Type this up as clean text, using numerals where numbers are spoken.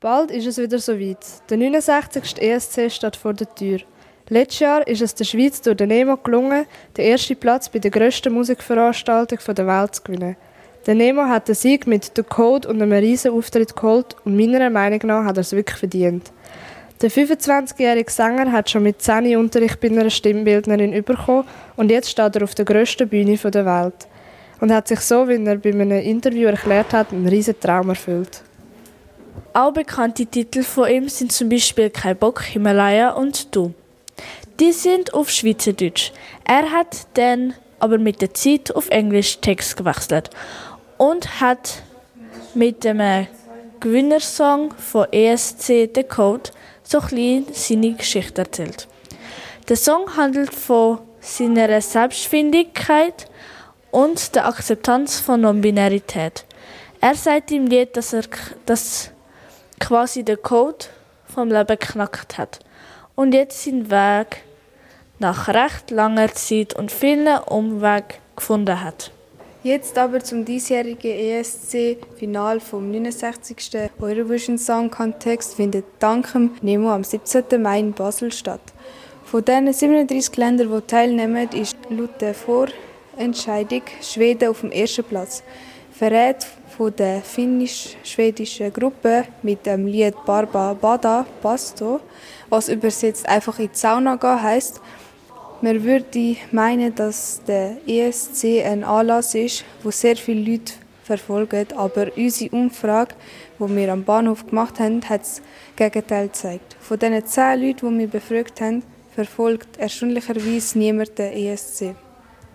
Bald ist es wieder soweit. Der 69. ESC steht vor der Tür. Letztes Jahr ist es der Schweiz durch den Nemo gelungen, den ersten Platz bei der grössten Musikveranstaltung der Welt zu gewinnen. Der Nemo hat den Sieg mit «The Code» und einem riesen Auftritt geholt und meiner Meinung nach hat er es wirklich verdient. Der 25-jährige Sänger hat schon mit 10 Unterricht bei einer Stimmbildnerin bekommen und jetzt steht er auf der grössten Bühne der Welt. Und hat sich so, wie er bei einem Interview erklärt hat, einen riesen Traum erfüllt. Auch bekannte Titel von ihm sind zum Beispiel «Kein Bock», «Himalaya» und «Du». Die sind auf Schweizerdeutsch. Er hat dann aber mit der Zeit auf Englisch Text gewechselt und hat mit dem Gewinnersong von ESC «The Code» so klein seine Geschichte erzählt. Der Song handelt von seiner Selbstständigkeit und der Akzeptanz von Non-Binarität. Er sagt im Lied, dass quasi der Code vom Leben geknackt hat und jetzt seinen Weg nach recht langer Zeit und vielen Umwegen gefunden hat. Jetzt aber zum diesjährigen ESC-Final vom 69. Eurovision Song Contest findet dank dem Nemo am 17. Mai in Basel statt. Von den 37 Ländern, die teilnehmen, ist laut der Vorentscheidung Schweden auf dem ersten Platz. Verrät von der finnisch-schwedischen Gruppe mit dem Lied «Barba Bada Basto», was übersetzt einfach in die Sauna gehen heisst. Man würde meinen, dass der ESC ein Anlass ist, wo sehr viele Leute verfolgen, aber unsere Umfrage, die wir am Bahnhof gemacht haben, hat das Gegenteil gezeigt. Von den 10 Leuten, die wir befragt haben, verfolgt erstaunlicherweise niemand den ESC.